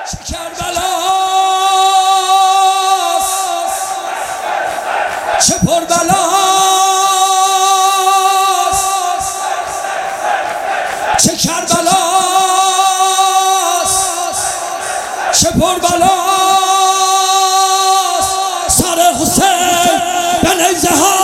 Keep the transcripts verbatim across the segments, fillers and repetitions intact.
چه کربلاست چه پربلاست چه کربلاست چه پربلاست سر حسین به نیزه ها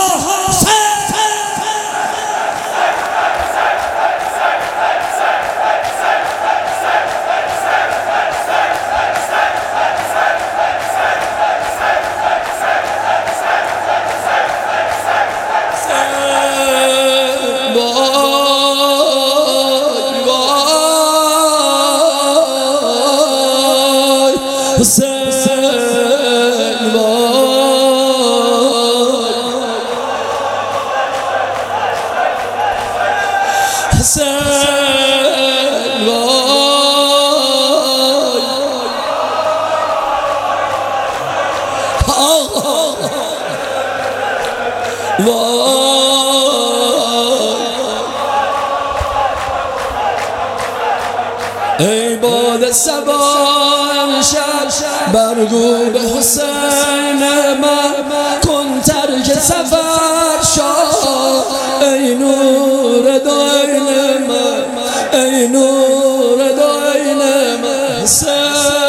ای باد صبا امشب برگو به حسین من کن ترک سفر شاه ای نور داین من ای نور داین من حسین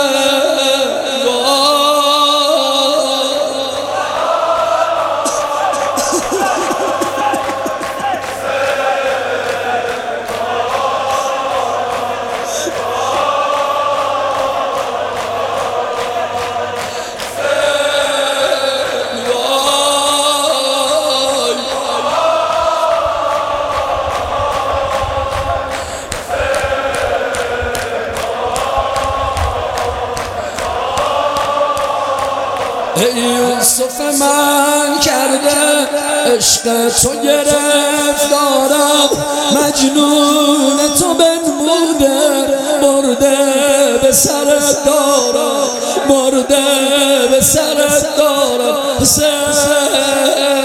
ای یوسف من کرده عشق تو گرفتارم مجنون تو بنموده برده به سرت دارم برده به سرت دارم حسین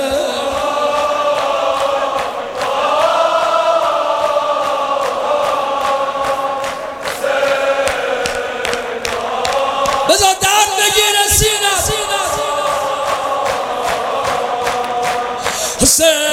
بذار درد بگیره سینه حسین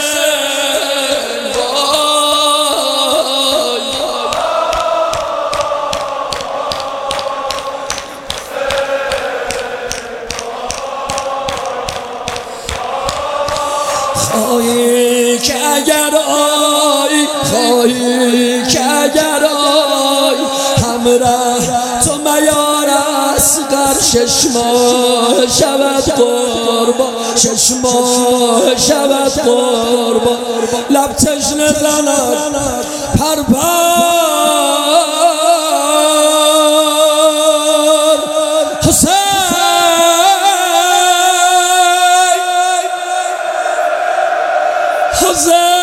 خواهی که اگر آی خواهی که اگر آی همراه تو میار اصغر شش ماه شود قربان شش ماه شود قربان لب تشنه زند پر پر حسین حسین